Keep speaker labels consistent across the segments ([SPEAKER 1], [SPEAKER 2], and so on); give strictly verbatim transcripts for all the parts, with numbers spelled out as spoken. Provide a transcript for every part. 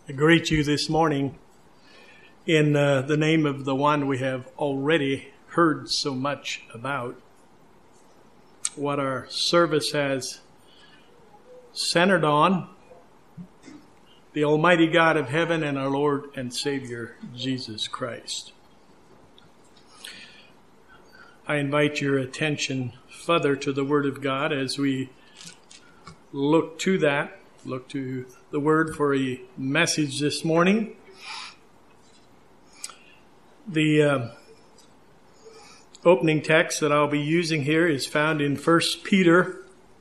[SPEAKER 1] I greet you this morning in uh, the name of the one we have already heard so much about. What our service has centered on, the Almighty God of heaven and our Lord and Savior, Jesus Christ. I invite your attention further to the Word of God as we look to that, look to the Word for a message this morning. The uh, opening text that I'll be using here is found in First Peter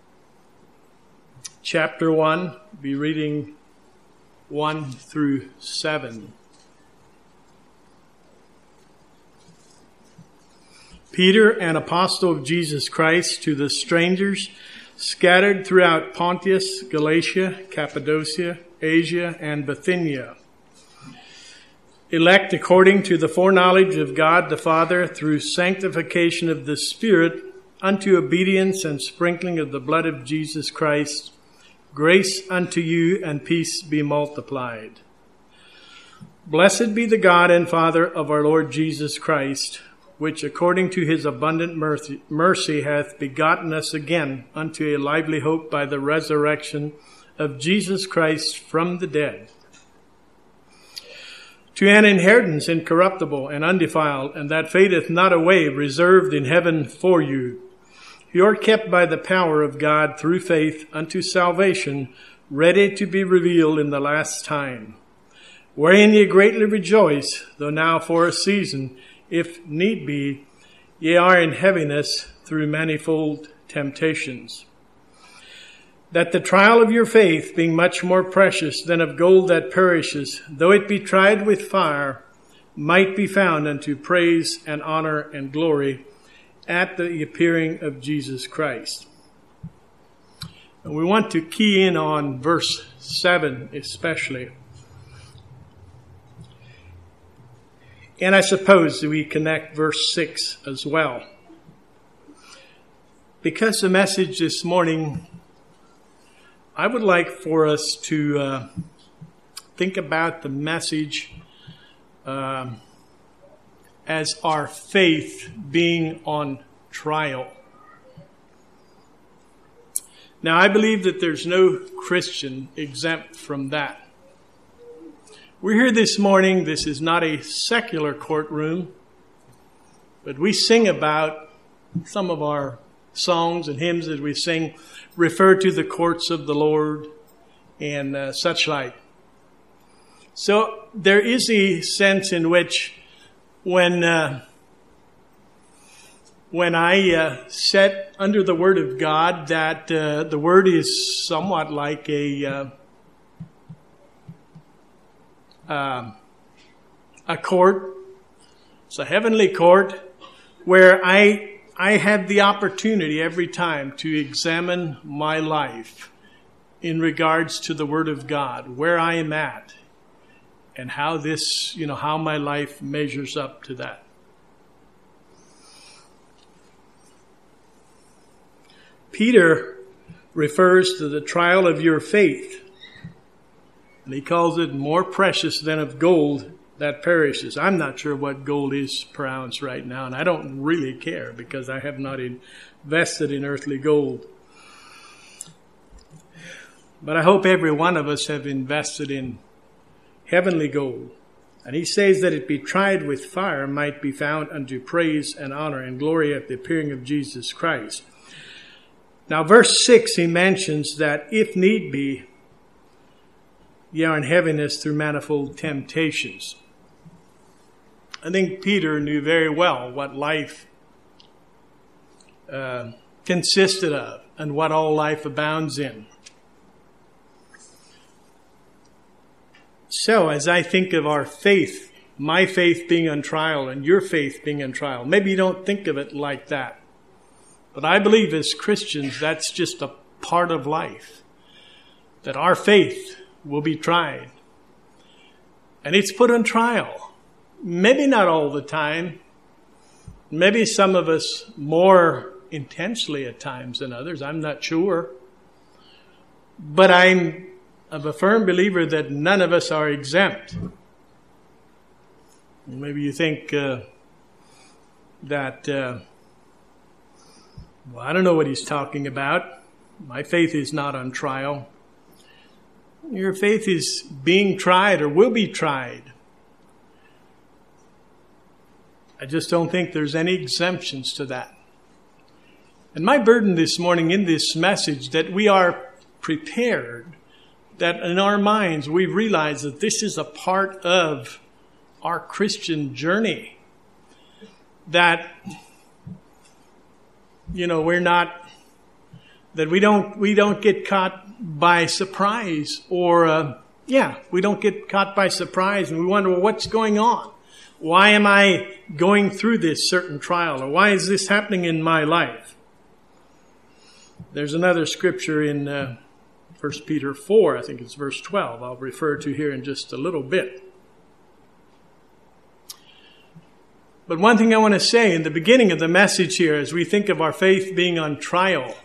[SPEAKER 1] chapter one. I'll be reading one through seven. Peter, an apostle of Jesus Christ, to the strangers scattered throughout Pontus, Galatia, Cappadocia, Asia, and Bithynia, elect according to the foreknowledge of God the Father through sanctification of the Spirit unto obedience and sprinkling of the blood of Jesus Christ, grace unto you and peace be multiplied. Blessed be the God and Father of our Lord Jesus Christ, which according to his abundant mercy, mercy hath begotten us again unto a lively hope by the resurrection of Jesus Christ from the dead, to an inheritance incorruptible and undefiled, and that fadeth not away, reserved in heaven for you. You are kept by the power of God through faith unto salvation, ready to be revealed in the last time, wherein ye greatly rejoice, though now for a season, if need be, ye are in heaviness through manifold temptations, that the trial of your faith, being much more precious than of gold that perishes, though it be tried with fire, might be found unto praise and honor and glory at the appearing of Jesus Christ. And we want to key in on verse seven especially. And I suppose we connect verse six as well. Because the message this morning, I would like for us to uh, think about the message um, as our faith being on trial. Now, I believe that there's no Christian exempt from that. We're here this morning. This is not a secular courtroom, but we sing about some of our songs and hymns that we sing refer to the courts of the Lord and uh, such like. So there is a sense in which when uh, when I uh, set under the Word of God, that uh, the Word is somewhat like a uh, Uh, a court. It's a heavenly court where I I have the opportunity every time to examine my life in regards to the Word of God, where I am at, and how this, you know, how my life measures up to that. Peter refers to the trial of your faith. And he calls it more precious than of gold that perishes. I'm not sure what gold is per ounce right now, and I don't really care because I have not invested in earthly gold. But I hope every one of us have invested in heavenly gold. And he says that it be tried with fire might be found unto praise and honor and glory at the appearing of Jesus Christ. Now, verse six, he mentions that if need be, ye are in heaviness through manifold temptations. I think Peter knew very well what life uh, consisted of and what all life abounds in. So as I think of our faith, my faith being on trial and your faith being on trial, maybe you don't think of it like that. But I believe as Christians, that's just a part of life, that our faith will be tried. And it's put on trial. Maybe not all the time. Maybe some of us more intensely at times than others. I'm not sure. But I'm of a firm believer that none of us are exempt. Maybe you think uh, that, uh, well, I don't know what he's talking about. My faith is not on trial. Your faith is being tried or will be tried. I just don't think there's any exemptions to that. And my burden this morning in this message, that we are prepared, that in our minds we realize that this is a part of our Christian journey. That, you know, we're not, that we don't, we don't get caught by surprise or, uh, yeah, we don't get caught by surprise and we wonder, well, what's going on? Why am I going through this certain trial? Or why is this happening in my life? There's another scripture in uh, First Peter four, I think it's verse twelve, I'll refer to here in just a little bit. But one thing I want to say in the beginning of the message here, as we think of our faith being on trial,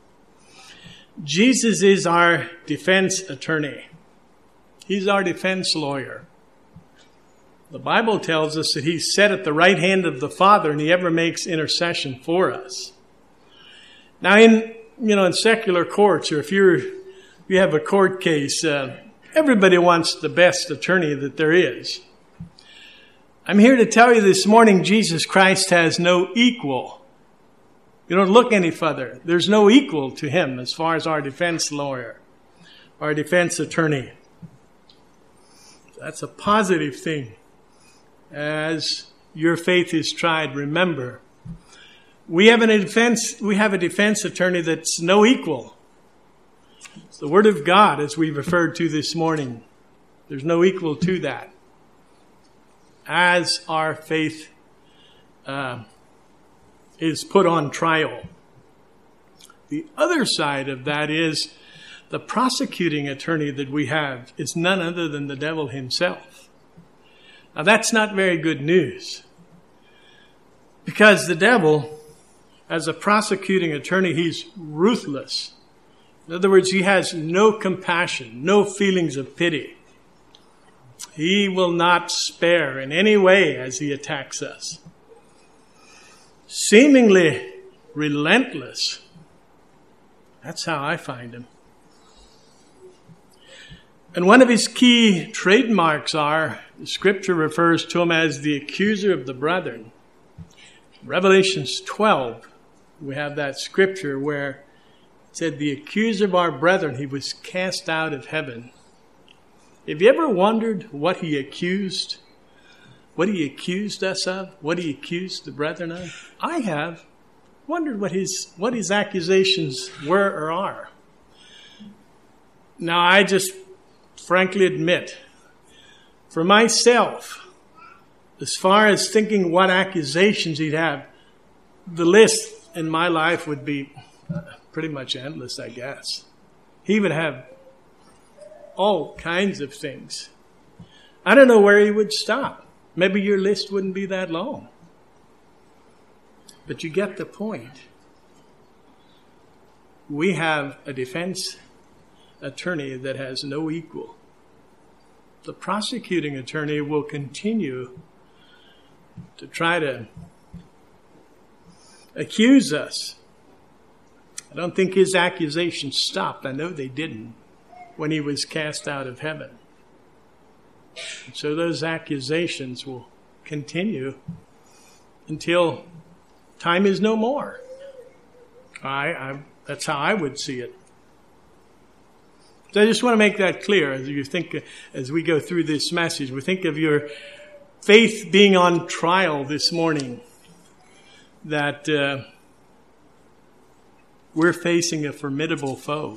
[SPEAKER 1] Jesus is our defense attorney. He's our defense lawyer. The Bible tells us that he's set at the right hand of the Father and he ever makes intercession for us. Now in, you know, in secular courts, or if you're, if you have a court case, uh, everybody wants the best attorney that there is. I'm here to tell you this morning, Jesus Christ has no equal. You don't look any further. There's no equal to him as far as our defense lawyer, our defense attorney. That's a positive thing. As your faith is tried, remember, we have a defense, we have a defense attorney that's no equal. It's the Word of God, as we referred to this morning. There's no equal to that. As our faith uh, is put on trial. The other side of that is the prosecuting attorney that we have is none other than the devil himself. Now that's not very good news. Because the devil, as a prosecuting attorney, he's ruthless. In other words, he has no compassion, no feelings of pity. He will not spare in any way as he attacks us. Seemingly relentless. That's how I find him. And one of his key trademarks are, the scripture refers to him as the accuser of the brethren. Revelations twelve, we have that scripture where it said, the accuser of our brethren, he was cast out of heaven. Have you ever wondered what he accused? What he accused us of? What he accused the brethren of? I have wondered what his what his accusations were or are. Now, I just frankly admit, for myself, as far as thinking what accusations he'd have, the list in my life would be pretty much endless, I guess. He would have all kinds of things. I don't know where he would stop. Maybe your list wouldn't be that long. But you get the point. We have a defense attorney that has no equal. The prosecuting attorney will continue to try to accuse us. I don't think his accusations stopped. I know they didn't when he was cast out of heaven. And so those accusations will continue until time is no more. I, I, that's how I would see it. So I just want to make that clear as you think, as we go through this message. We think of your faith being on trial this morning, that uh, we're facing a formidable foe.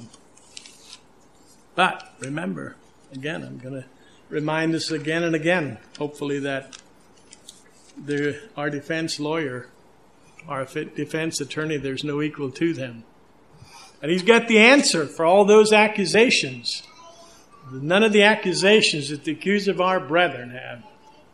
[SPEAKER 1] But remember, again, I'm going to remind us again and again, hopefully, that the, our defense lawyer, our defense attorney, there's no equal to them. And he's got the answer for all those accusations. None of the accusations that the accuser of our brethren have.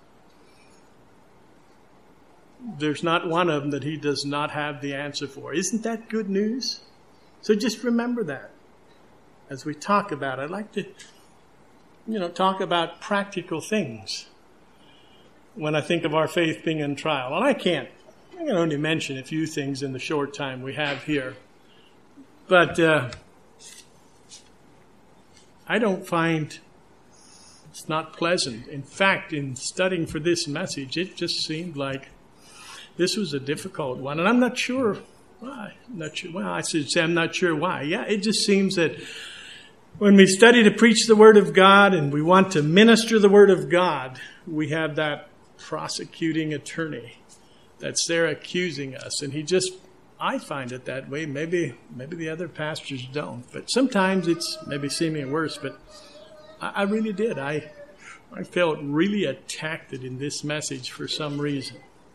[SPEAKER 1] There's not one of them that he does not have the answer for. Isn't that good news? So just remember that as we talk about it. I'd like to you know, talk about practical things when I think of our faith being in trial. And I can't. I can only mention a few things in the short time we have here. But uh, I don't find it's not pleasant. In fact, in studying for this message, it just seemed like this was a difficult one. And I'm not sure why. I'm not sure. Well, I should say I'm not sure why. Yeah, it just seems that when we study to preach the Word of God and we want to minister the Word of God, we have that prosecuting attorney that's there accusing us. And he just, I find it that way. Maybe maybe the other pastors don't. But sometimes it's maybe seeming worse. But I, I really did. I, I felt really attacked in this message for some reason.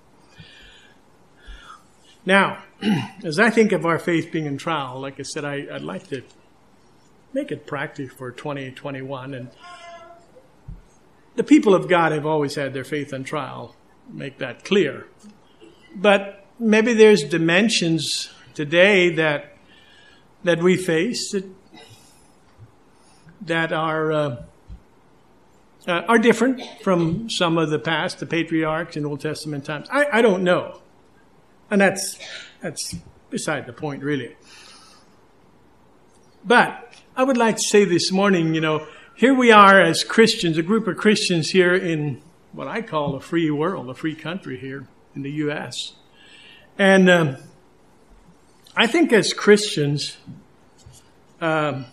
[SPEAKER 1] Now, as I think of our faith being in trial, like I said, I, I'd like to make it practical for twenty twenty-one. And the people of God have always had their faith in trial. Make that clear. But maybe there's dimensions today that that we face that that are uh, uh, are different from some of the past, the patriarchs in Old Testament times. I, I don't know, and that's that's beside the point, really. But I would like to say this morning, you know, here we are as Christians, a group of Christians here in what I call a free world, a free country here in the U S And um, I think as Christians, um,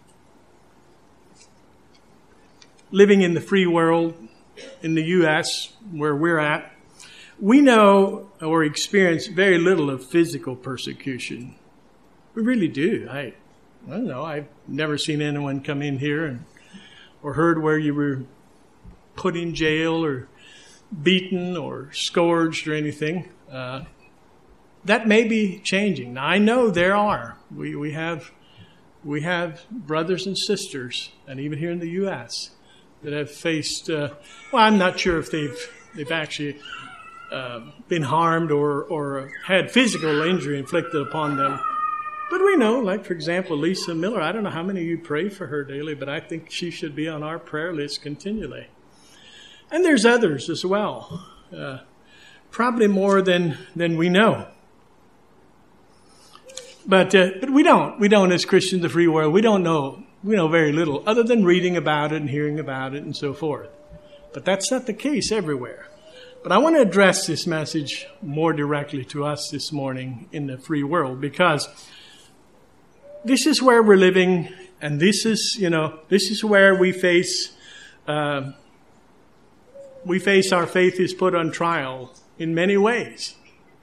[SPEAKER 1] living in the free world in the U S where we're at, we know or experience very little of physical persecution. We really do. I, I don't know. I've never seen anyone come in here and or heard where you were put in jail or beaten or scourged or anything. Uh, that may be changing. Now, I know there are. We we have we have brothers and sisters, and even here in the U S, that have faced. Uh, well, I'm not sure if they've they've actually uh, been harmed or or had physical injury inflicted upon them. But we know, like, for example, Lisa Miller. I don't know how many of you pray for her daily, but I think she should be on our prayer list continually. And there's others as well, uh, probably more than than we know. But uh, but we don't. We don't, as Christians, the free world, we don't know. We know very little, other than reading about it and hearing about it and so forth. But that's not the case everywhere. But I want to address this message more directly to us this morning in the free world, because this is where we're living, and this is, you know, this is where we face, uh, we face our faith is put on trial in many ways.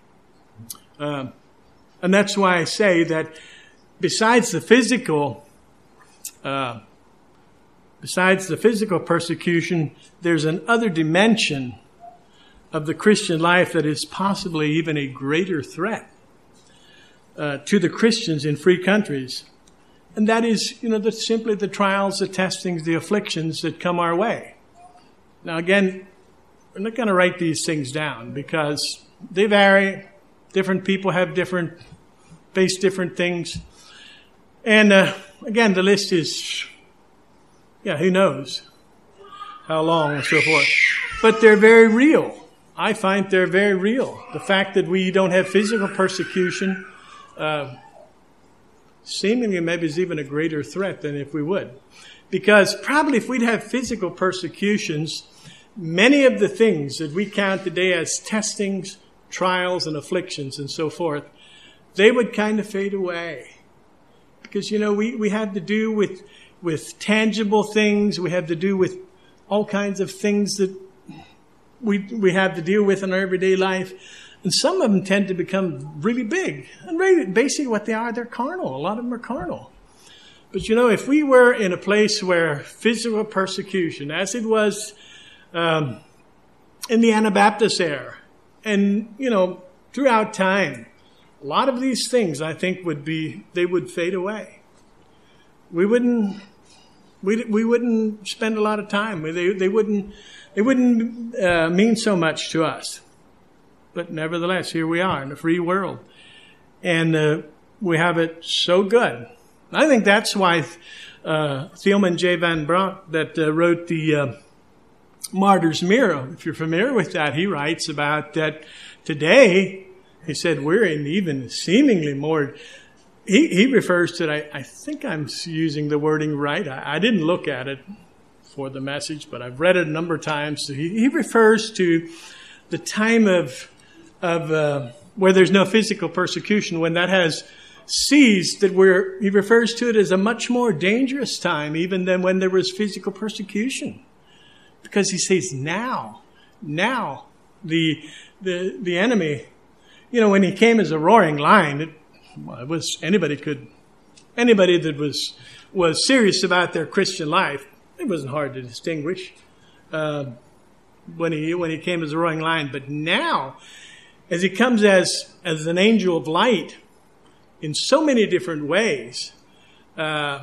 [SPEAKER 1] Uh, and that's why I say that besides the physical, uh, besides the physical persecution, there's an other dimension of the Christian life that is possibly even a greater threat Uh, to the Christians in free countries. And that is, you know, the, simply the trials, the testings, the afflictions that come our way. Now, again, we're not going to write these things down because they vary. Different people have different, face different things. And, uh, again, the list is, yeah, who knows how long and so forth. But they're very real. I find they're very real. The fact that we don't have physical persecution Uh, seemingly maybe is even a greater threat than if we would. Because probably if we'd have physical persecutions, many of the things that we count today as testings, trials, and afflictions and so forth, they would kind of fade away. Because, you know, we, we have to do with, with tangible things. We have to do with all kinds of things that we, we have to deal with in our everyday life. And some of them tend to become really big. And really, basically what they are, they're carnal. A lot of them are carnal. But, you know, if we were in a place where physical persecution, as it was um, in the Anabaptist era, and, you know, throughout time, a lot of these things, I think, would be, they would fade away. We wouldn't, we, we wouldn't spend a lot of time. They, they wouldn't, they wouldn't uh, mean so much to us. But nevertheless, here we are in a free world. And uh, we have it so good. I think that's why uh, Thielman J. Van Brock that uh, wrote the uh, Martyr's Mirror. If you're familiar with that, he writes about that today. He said we're in even seemingly more. He, he refers to it. I, I think I'm using the wording right. I, I didn't look at it for the message, but I've read it a number of times. So he, he refers to the time of of uh, where there's no physical persecution, when that has ceased. That we're he refers to it as a much more dangerous time, even than when there was physical persecution, because he says now, now the the the enemy. You know, when he came as a roaring lion, it, well, it was anybody could, anybody that was was serious about their Christian life, it wasn't hard to distinguish uh, when he when he came as a roaring lion. But now, as he comes as as an angel of light, in so many different ways, uh,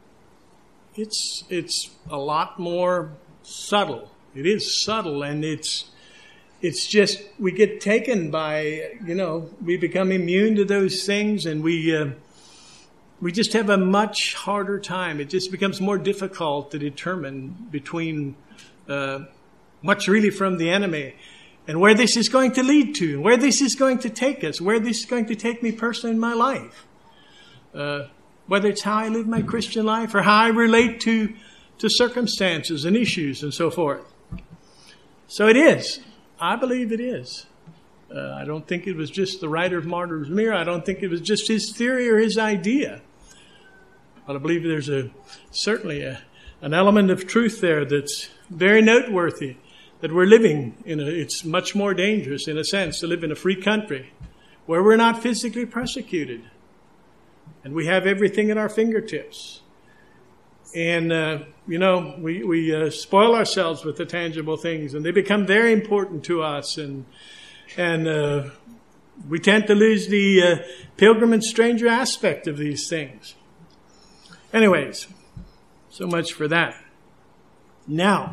[SPEAKER 1] it's it's a lot more subtle. It is subtle, and it's. It's just, we get taken by, you know, we become immune to those things, and we uh, we just have a much harder time. It just becomes more difficult to determine between uh, what's really from the enemy and where this is going to lead to, where this is going to take us, where this is going to take me personally in my life. Uh, whether it's how I live my Christian life or how I relate to, to circumstances and issues and so forth. So it is. I believe it is. Uh, I don't think it was just the writer of Martyr's Mirror. I don't think it was just his theory or his idea. But I believe there's a certainly a, an element of truth there that's very noteworthy, that we're living in a, it's much more dangerous, in a sense, to live in a free country where we're not physically persecuted. And we have everything at our fingertips. And, uh, you know, we, we uh, spoil ourselves with the tangible things, and they become very important to us. And and uh, we tend to lose the uh, pilgrim and stranger aspect of these things. Anyways, so much for that. Now,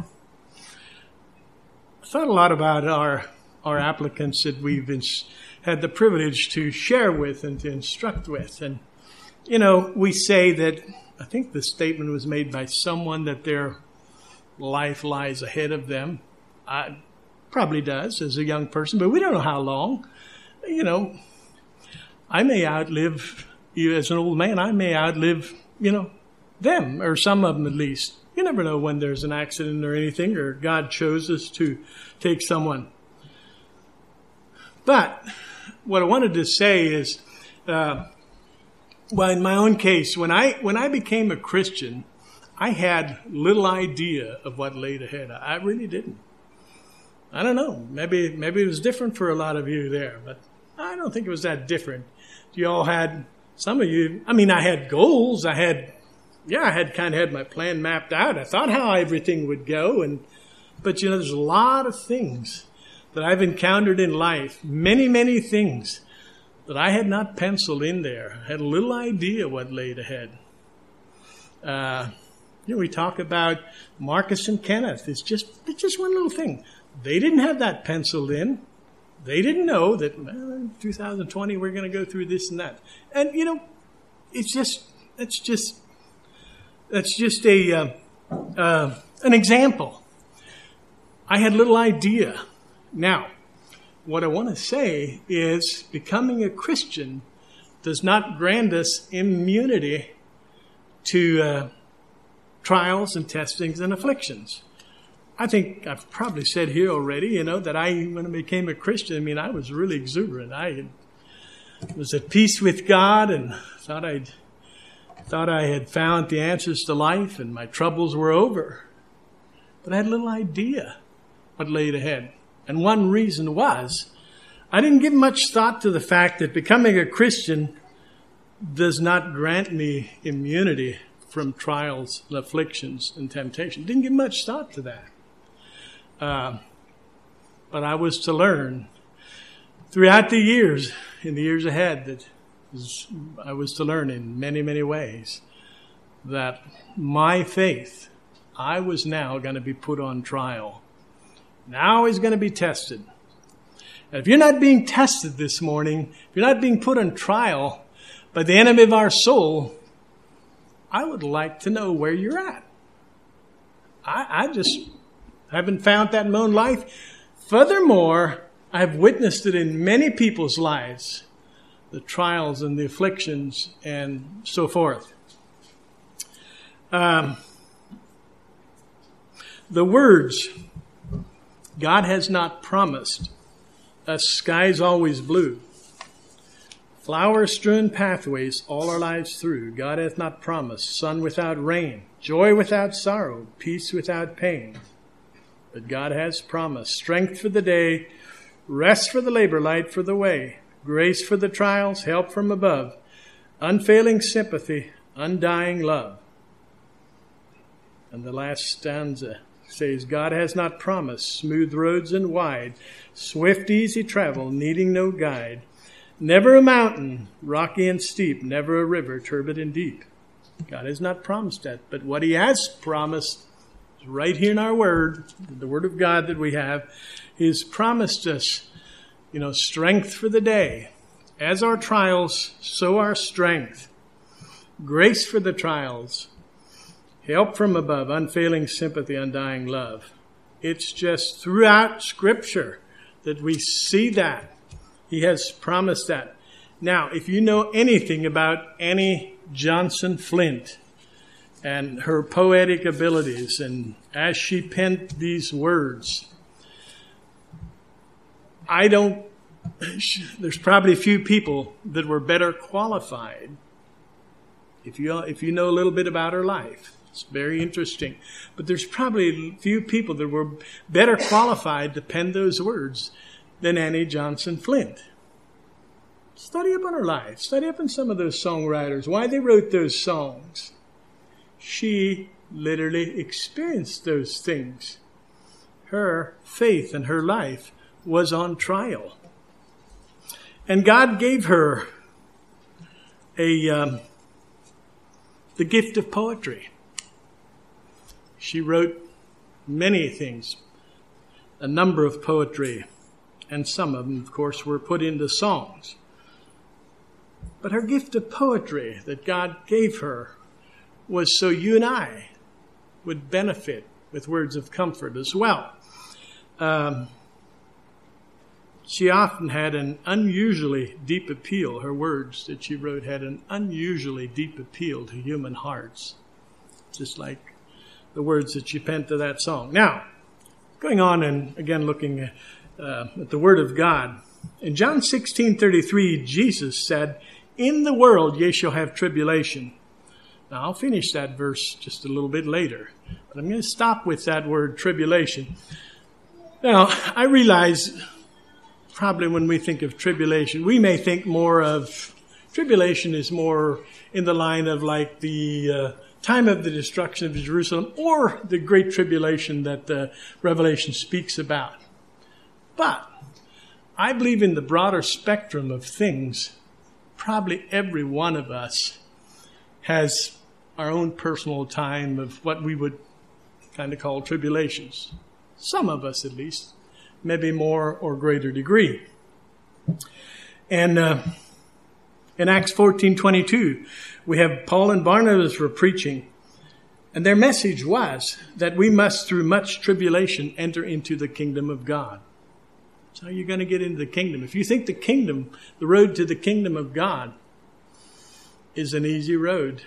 [SPEAKER 1] I thought a lot about our, our applicants that we've been, had the privilege to share with and to instruct with. And, you know, we say that, I think the statement was made by someone that their life lies ahead of them. I, probably does as a young person, but we don't know how long. You know, I may outlive you as an old man. I may outlive, you know, them, or some of them at least. You never know when there's an accident or anything, or God chose us to take someone. But what I wanted to say is, uh, well, in my own case, when I when I became a Christian, I had little idea of what laid ahead. I really didn't. I don't know. Maybe maybe it was different for a lot of you there, but I don't think it was that different. You all had, some of you, I mean, I had goals. I had, yeah, I had kind of had my plan mapped out. I thought how everything would go. and But, you know, there's a lot of things that I've encountered in life, many, many things that I had not penciled in there. I had a little idea what laid ahead. Uh, you know, we talk about Marcus and Kenneth. It's just it's just one little thing. They didn't have that penciled in. They didn't know that, well, in two thousand twenty we're going to go through this and that. And you know, it's just it's just that's just a uh, uh, an example. I had little idea. Now, what I want to say is becoming a Christian does not grant us immunity to uh, trials and testings and afflictions. I think I've probably said here already, you know, that I, when I became a Christian, I mean, I was really exuberant. I was at peace with God and thought I'd thought I had found the answers to life and my troubles were over. But I had little idea what laid ahead. And one reason was, I didn't give much thought to the fact that becoming a Christian does not grant me immunity from trials and afflictions and temptation. Didn't give much thought to that. Uh, but I was to learn throughout the years, in the years ahead, that I was to learn in many, many ways that my faith, I was now going to be put on trial. Now is going to be tested. And if you're not being tested this morning, if you're not being put on trial by the enemy of our soul, I would like to know where you're at. I, I just haven't found that in my own life. Furthermore, I've witnessed it in many people's lives, the trials and the afflictions and so forth. Um, the words, God has not promised us skies always blue, flower-strewn pathways all our lives through. God hath not promised sun without rain, joy without sorrow, peace without pain. But God has promised strength for the day, rest for the labor, light for the way, grace for the trials, help from above, unfailing sympathy, undying love. And the last stanza says, God has not promised smooth roads and wide, swift, easy travel, needing no guide. Never a mountain, rocky and steep, never a river, turbid and deep. God has not promised that, but what he has promised is right here in our word, the word of God that we have. He's promised us, you know, strength for the day. As our trials, so our strength. Grace for the trials. Help from above, unfailing sympathy, undying love. It's just throughout Scripture that we see that. He has promised that. Now, if you know anything about Annie Johnson Flint and her poetic abilities, and as she penned these words, I don't, there's probably few people that were better qualified. If you, if you know a little bit about her life. It's very interesting. But there's probably few people that were better qualified to pen those words than Annie Johnson Flint. Study up on her life. Study up on some of those songwriters, why they wrote those songs. She literally experienced those things. Her faith and her life was on trial. And God gave her a um, the gift of poetry. She wrote many things, a number of poetry, and some of them, of course, were put into songs. But her gift of poetry that God gave her was so you and I would benefit with words of comfort as well. Um, she often had an unusually deep appeal. Her words that she wrote had an unusually deep appeal to human hearts, just like the words that she penned to that song. Now, going on and again looking uh, at the Word of God. In John sixteen thirty-three, Jesus said, in the world ye shall have tribulation. Now, I'll finish that verse just a little bit later, but I'm going to stop with that word tribulation. Now, I realize probably when we think of tribulation, we may think more of, tribulation is more in the line of like the uh, time of the destruction of Jerusalem or the great tribulation that uh, Revelation speaks about. But I believe in the broader spectrum of things, probably every one of us has our own personal time of what we would kind of call tribulations. Some of us, at least, maybe more or greater degree. And uh, in Acts fourteen twenty-two, we have Paul and Barnabas were preaching, and their message was that we must, through much tribulation, enter into the kingdom of God. That's how you're going to get into the kingdom. If you think the kingdom, the road to the kingdom of God, is an easy road,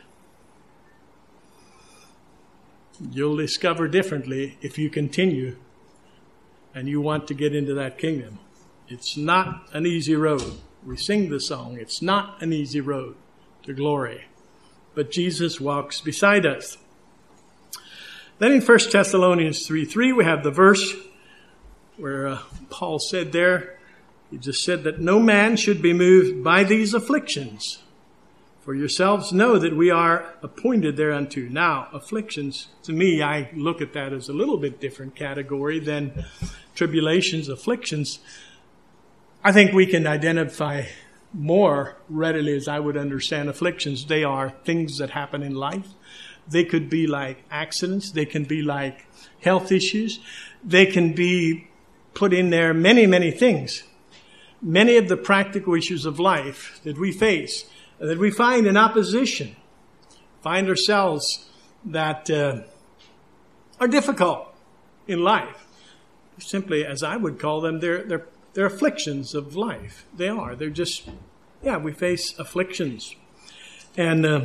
[SPEAKER 1] you'll discover differently if you continue and you want to get into that kingdom. It's not an easy road. We sing the song, it's not an easy road to glory. But Jesus walks beside us. Then in First Thessalonians three three, we have the verse where uh, Paul said there, he just said that no man should be moved by these afflictions. For yourselves know that we are appointed thereunto. Now, afflictions, to me, I look at that as a little bit different category than tribulations, afflictions. I think we can identify more readily as I would understand afflictions. They are things that happen in life. They could be like accidents. They can be like health issues. They can be put in there many, many things. Many of the practical issues of life that we face, that we find in opposition find ourselves that uh, are difficult in life. Simply, as I would call them, they're, they're, they're afflictions of life. They are. They're just, yeah, we face afflictions. And uh,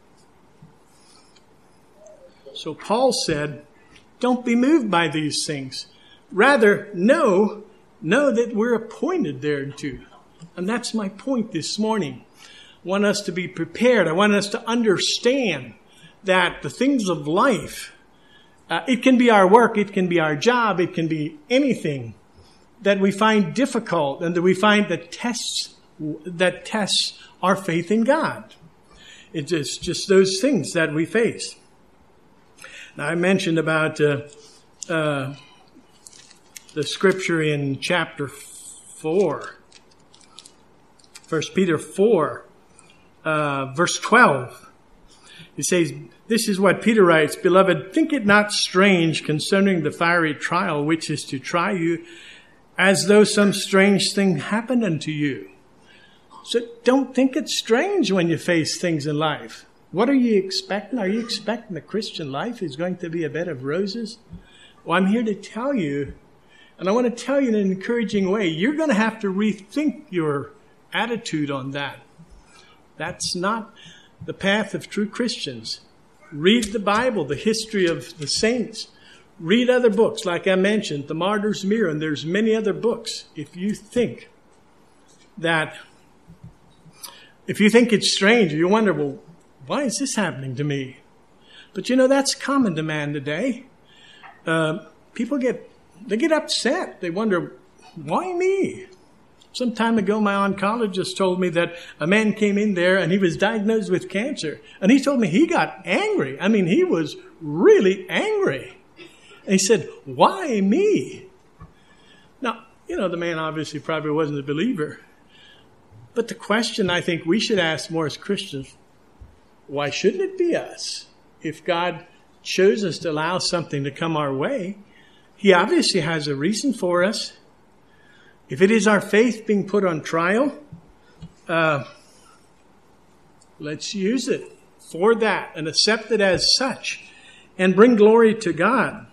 [SPEAKER 1] so Paul said, don't be moved by these things. Rather, know, know that we're appointed thereto. And that's my point this morning. I want us to be prepared. I want us to understand that the things of life, uh, it can be our work, it can be our job, it can be anything that we find difficult and that we find that tests, that tests our faith in God. It's just, just those things that we face. Now, I mentioned about uh, uh, the scripture in chapter four, First Peter four, uh, verse twelve. It says, this is what Peter writes, Beloved, think it not strange concerning the fiery trial which is to try you, as though some strange thing happened unto you. So don't think it's strange when you face things in life. What are you expecting? Are you expecting the Christian life is going to be a bed of roses? Well, I'm here to tell you, and I want to tell you in an encouraging way, you're going to have to rethink your attitude on that. That's not the path of true Christians. Read the Bible, the history of the saints. Read other books, like I mentioned, The Martyr's Mirror, and there's many other books. If you think that, if you think it's strange, you wonder, well, why is this happening to me? But you know, that's common to man today. Uh, people get, they get upset. They wonder, why me? Some time ago, my oncologist told me that a man came in there and he was diagnosed with cancer. And he told me he got angry. I mean, he was really angry. And he said, why me? Now, you know, the man obviously probably wasn't a believer. But the question I think we should ask more as Christians, why shouldn't it be us? If God chose us to allow something to come our way, he obviously has a reason for us. If it is our faith being put on trial, uh, let's use it for that and accept it as such and bring glory to God.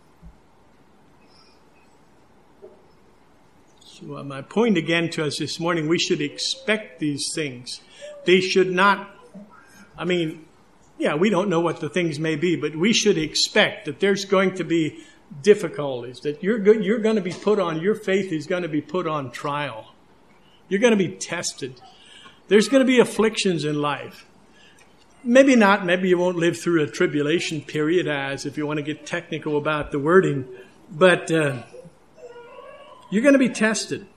[SPEAKER 1] So uh, my point again to us this morning, we should expect these things. They should not, I mean, yeah, we don't know what the things may be, but we should expect that there's going to be difficulties, that you're go- you're going to be put on, your faith is going to be put on trial. You're going to be tested. There's going to be afflictions in life. Maybe not, maybe you won't live through a tribulation period, as if you want to get technical about the wording, but uh, you're going to be tested.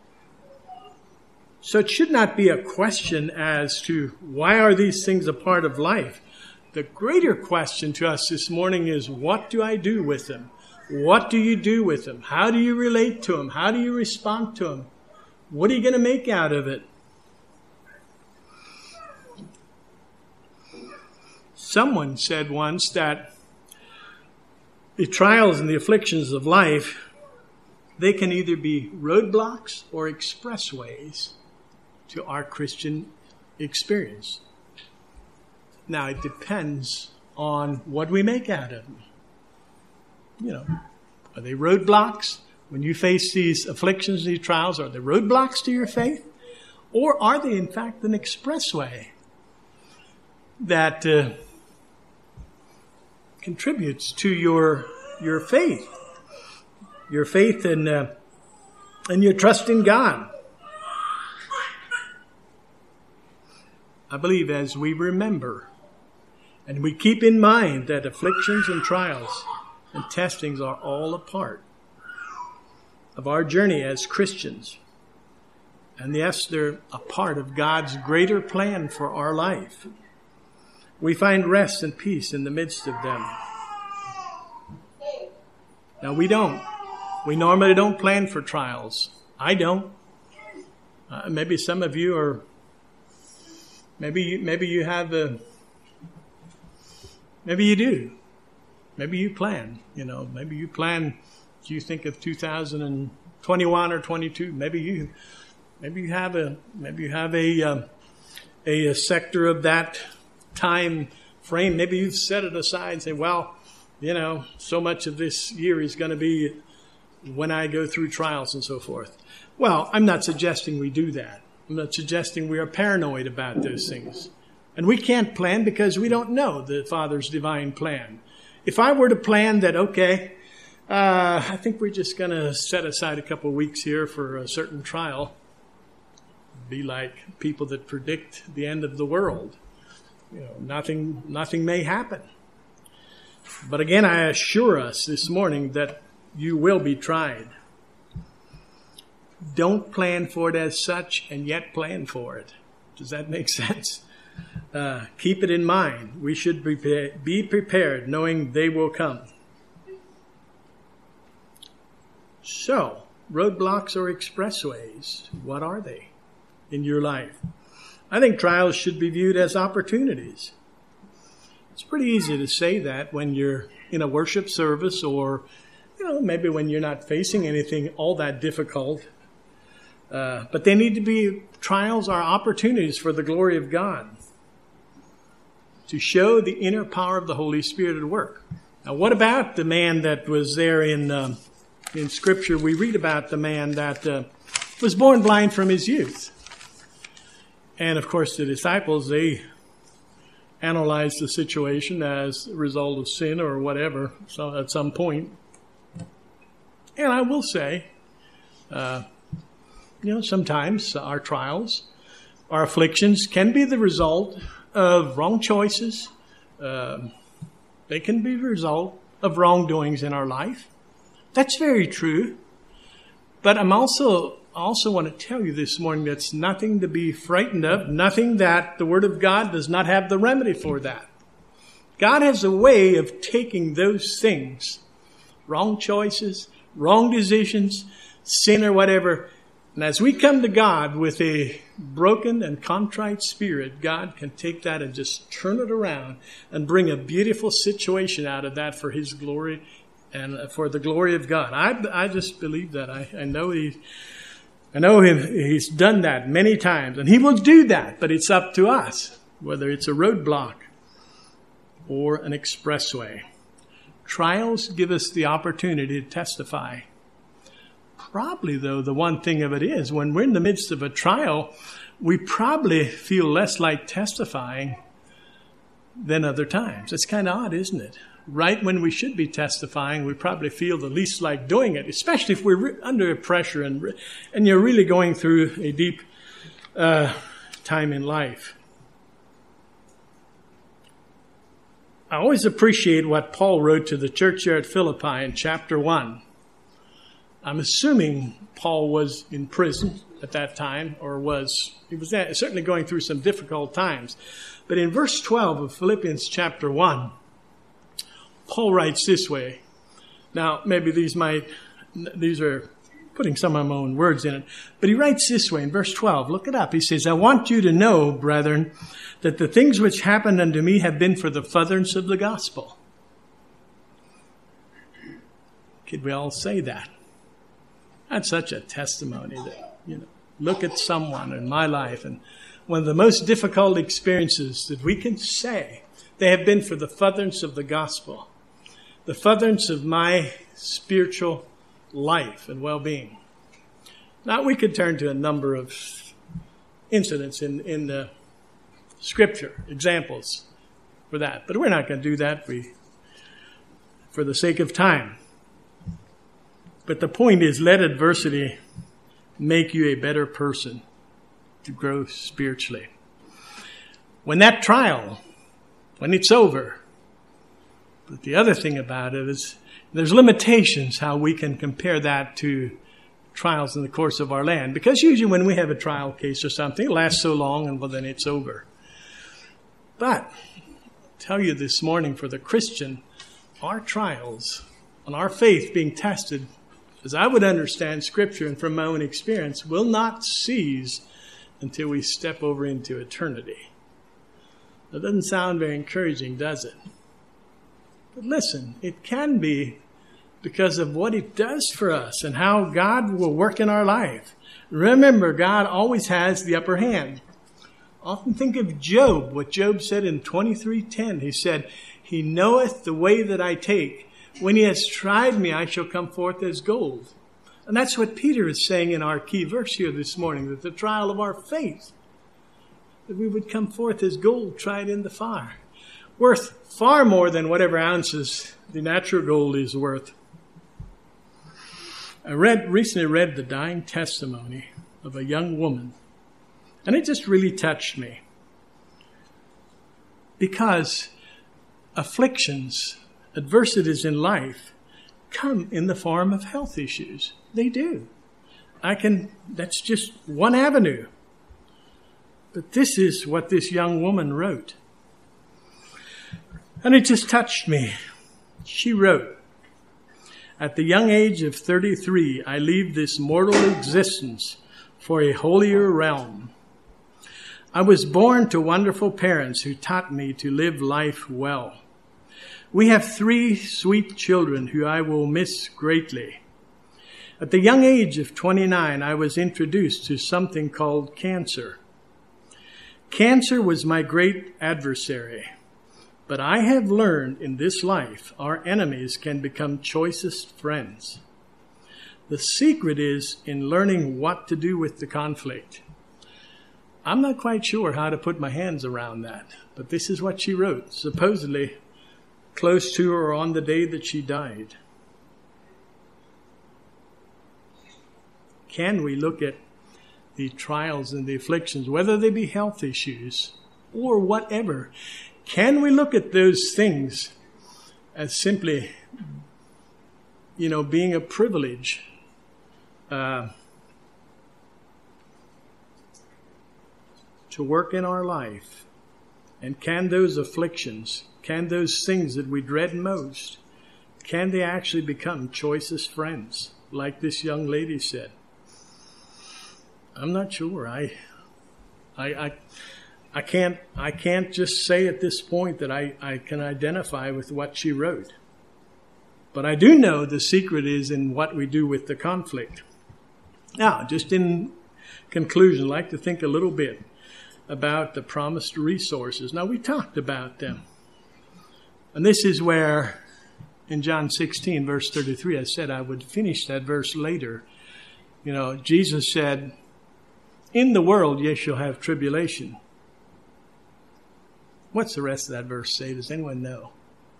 [SPEAKER 1] So it should not be a question as to why are these things a part of life. The greater question to us this morning is, what do I do with them? What do you do with them? How do you relate to them? How do you respond to them? What are you going to make out of it? Someone said once that the trials and the afflictions of life, they can either be roadblocks or expressways to our Christian experience. Now, it depends on what we make out of them. You know, are they roadblocks? When you face these afflictions, these trials, are they roadblocks to your faith? Or are they, in fact, an expressway that uh, contributes to your your faith? Your faith and, uh, and your trust in God. I believe as we remember and we keep in mind that afflictions and trials and testings are all a part of our journey as Christians. And yes, they're a part of God's greater plan for our life. We find rest and peace in the midst of them. Now, we don't. We normally don't plan for trials. I don't. Uh, maybe some of you are, maybe you, maybe you have a, maybe you do. Maybe you plan, you know, maybe you plan, you think of two thousand twenty-one or twenty-two, maybe you, maybe you have a, maybe you have a, uh, a, a sector of that time frame. Maybe you've set it aside and say, well, you know, so much of this year is going to be when I go through trials and so forth. Well, I'm not suggesting we do that. I'm not suggesting we are paranoid about those things. And we can't plan because we don't know the Father's divine plan. If I were to plan that, okay, uh, I think we're just going to set aside a couple of weeks here for a certain trial, be like people that predict the end of the world. You know, nothing, nothing may happen. But again, I assure us this morning that you will be tried. Don't plan for it as such, and yet plan for it. Does that make sense? Uh, keep it in mind. We should be, be prepared, knowing they will come. So, roadblocks or expressways, what are they in your life? I think trials should be viewed as opportunities. It's pretty easy to say that when you're in a worship service, or, you know, maybe when you're not facing anything all that difficult. Uh, but they need to be, trials are opportunities for the glory of God, to show the inner power of the Holy Spirit at work. Now, what about the man that was there in um, in Scripture? We read about the man that uh, was born blind from his youth. And, of course, the disciples, they analyzed the situation as a result of sin or whatever, so at some point. And I will say, uh, you know, sometimes our trials, our afflictions can be the result of wrong choices. Uh, they can be the result of wrongdoings in our life. That's very true. But I'm also also want to tell you this morning that's nothing to be frightened of, nothing that the Word of God does not have the remedy for that. God has a way of taking those things, wrong choices, wrong decisions, sin or whatever, and as we come to God with a broken and contrite spirit, God can take that and just turn it around and bring a beautiful situation out of that for His glory and for the glory of God. I, I just believe that. I, I know He, I know him, He's done that many times, and He will do that, but it's up to us, whether it's a roadblock or an expressway. Trials give us the opportunity to testify. Probably, though, the one thing of it is, when we're in the midst of a trial, we probably feel less like testifying than other times. It's kind of odd, isn't it? Right when we should be testifying, we probably feel the least like doing it, especially if we're under pressure and and you're really going through a deep uh, time in life. I always appreciate what Paul wrote to the church here at Philippi in chapter one. I'm assuming Paul was in prison at that time, or was, he was certainly going through some difficult times. But in verse twelve of Philippians chapter one, Paul writes this way. Now, maybe these might, these are putting some of my own words in it, but he writes this way in verse twelve. Look it up. He says, I want you to know, brethren, that the things which happened unto me have been for the furtherance of the gospel. Could we all say that? That's such a testimony that, you know, look at someone in my life, and one of the most difficult experiences that we can say, they have been for the furtherance of the gospel, the furtherance of my spiritual life and well-being. Now, we could turn to a number of incidents in, in the Scripture, examples for that, but we're not going to do that we, for the sake of time. But the point is, let adversity make you a better person to grow spiritually. When that trial, when it's over, but the other thing about it is there's limitations how we can compare that to trials in the course of our land. Because usually when we have a trial case or something, it lasts so long and well, then it's over. But I'll tell you this morning, for the Christian, our trials and our faith being tested, as I would understand Scripture and from my own experience, will not cease until we step over into eternity. That doesn't sound very encouraging, does it? But listen, it can be because of what it does for us and how God will work in our life. Remember, God always has the upper hand. Often think of Job, what Job said in twenty-three ten. He said, he knoweth the way that I take. When he has tried me, I shall come forth as gold. And that's what Peter is saying in our key verse here this morning, that the trial of our faith, that we would come forth as gold tried in the fire, worth far more than whatever ounces the natural gold is worth. I read recently read the dying testimony of a young woman, and it just really touched me, because afflictions, adversities in life come in the form of health issues. They do. I can, that's just one avenue. But this is what this young woman wrote. And it just touched me. She wrote, at the young age of thirty-three, I leave this mortal existence for a holier realm. I was born to wonderful parents who taught me to live life well. We have three sweet children who I will miss greatly. At the young age of twenty-nine, I was introduced to something called cancer. Cancer was my great adversary. But I have learned in this life, our enemies can become choicest friends. The secret is in learning what to do with the conflict. I'm not quite sure how to put my hands around that, but this is what she wrote, supposedly close to or on the day that she died. Can we look at the trials and the afflictions, whether they be health issues or whatever, can we look at those things as simply, you know, being a privilege? Uh, to work in our life? And can those afflictions, can those things that we dread most, can they actually become choicest friends, like this young lady said? I'm not sure. I, I, I, I can't, I can't just say at this point that I, I can identify with what she wrote. But I do know the secret is in what we do with the conflict. Now, just in conclusion, I'd like to think a little bit about the promised resources. Now, we talked about them. And this is where, in John sixteen, verse thirty-three, I said I would finish that verse later. You know, Jesus said, in the world, yes, you'll have tribulation. What's the rest of that verse say? Does anyone know?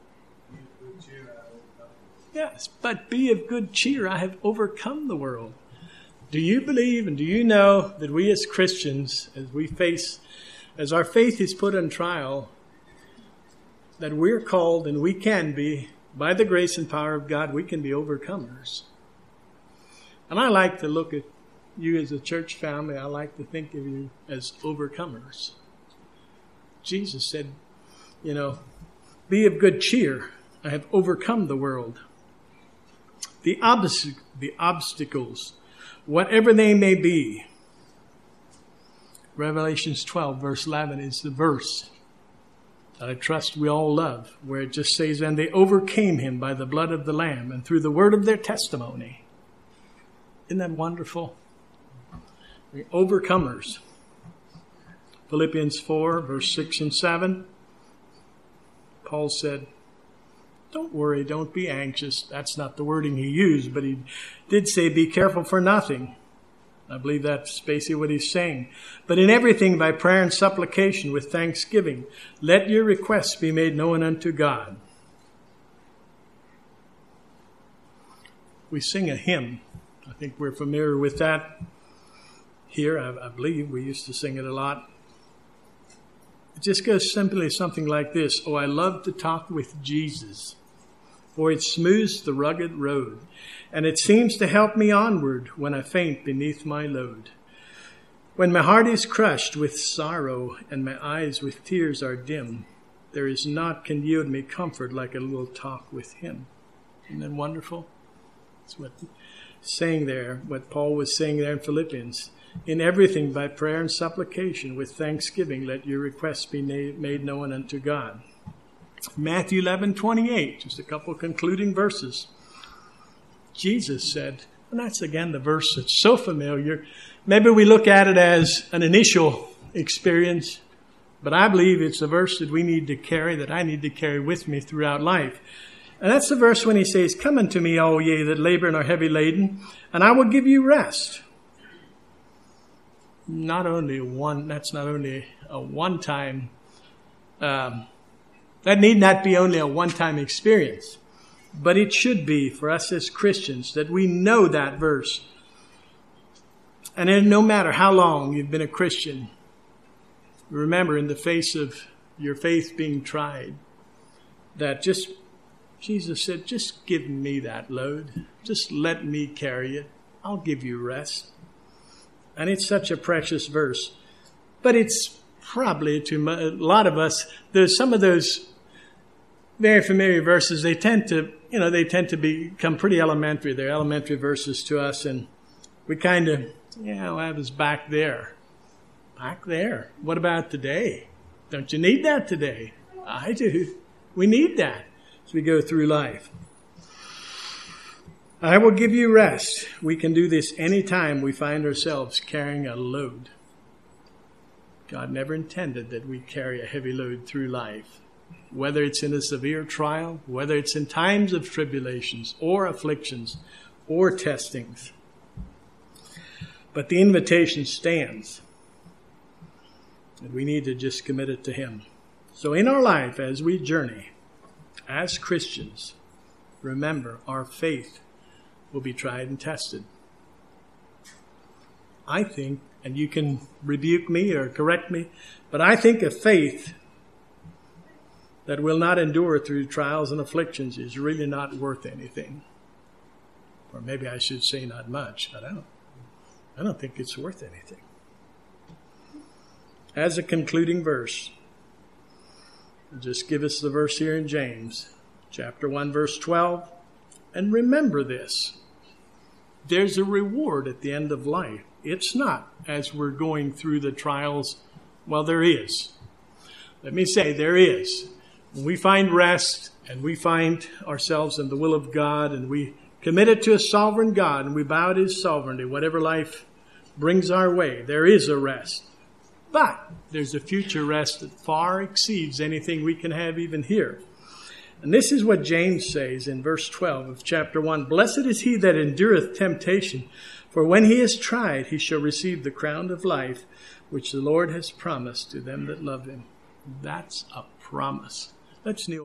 [SPEAKER 1] Yes, but be of good cheer. I have overcome the world. Do you believe and do you know that we as Christians, as we face, as our faith is put on trial, that we're called and we can be, by the grace and power of God, we can be overcomers. And I like to look at you as a church family. I like to think of you as overcomers. Jesus said, you know, be of good cheer. I have overcome the world. The, obst- the obstacles, whatever they may be. Revelations twelve, verse eleven is the verse that I trust we all love, where it just says, and they overcame him by the blood of the Lamb and through the word of their testimony. Isn't that wonderful? We're overcomers. Philippians four, verse six and seven. Paul said, don't worry, don't be anxious. That's not the wording he used, but he did say, be careful for nothing. I believe that's basically what he's saying. But in everything, by prayer and supplication with thanksgiving, let your requests be made known unto God. We sing a hymn. I think we're familiar with that here. I, I believe we used to sing it a lot. It just goes simply something like this. Oh, I love to talk with Jesus, for it smooths the rugged road, and it seems to help me onward when I faint beneath my load. When my heart is crushed with sorrow and my eyes with tears are dim, there is naught can yield me comfort like a little talk with him. Isn't that wonderful? That's what saying there, what Paul was saying there in Philippians. In everything by prayer and supplication with thanksgiving, let your requests be made known unto God. Matthew eleven twenty-eight, just a couple concluding verses. Jesus said, and that's again the verse that's so familiar. Maybe we look at it as an initial experience, but I believe it's a verse that we need to carry, that I need to carry with me throughout life. And that's the verse when he says, "Come unto me, all ye that labor and are heavy laden, and I will give you rest." Not only one, that's not only a one-time, um, that need not be only a one-time experience, but it should be for us as Christians that we know that verse. And then no matter how long you've been a Christian, remember in the face of your faith being tried, that just, Jesus said, just give me that load. Just let me carry it. I'll give you rest. And it's such a precious verse. But it's probably to a lot of us, there's some of those very familiar verses, they tend to, you know, they tend to become pretty elementary. They're elementary verses to us, and we kind of, yeah, well, that was back there. Back there. What about today? Don't you need that today? I do. We need that as we go through life. I will give you rest. We can do this anytime we find ourselves carrying a load. God never intended that we carry a heavy load through life. Whether it's in a severe trial, whether it's in times of tribulations or afflictions or testings. But the invitation stands. And we need to just commit it to Him. So in our life, as we journey, as Christians, remember our faith will be tried and tested. I think, and you can rebuke me or correct me, but I think a faith that will not endure through trials and afflictions is really not worth anything. Or maybe I should say not much, but I don't, I don't think it's worth anything. As a concluding verse, I'll just give us the verse here in James, chapter one, verse twelve. And remember this, there's a reward at the end of life. It's not as we're going through the trials. Well, there is. Let me say, there is. When we find rest and we find ourselves in the will of God and we commit it to a sovereign God and we bow to His sovereignty, whatever life brings our way, there is a rest. But there's a future rest that far exceeds anything we can have even here. And this is what James says in verse twelve of chapter one. "Blessed is he that endureth temptation, for when he is tried, he shall receive the crown of life, which the Lord has promised to them that love Him." That's a promise. Let's kneel.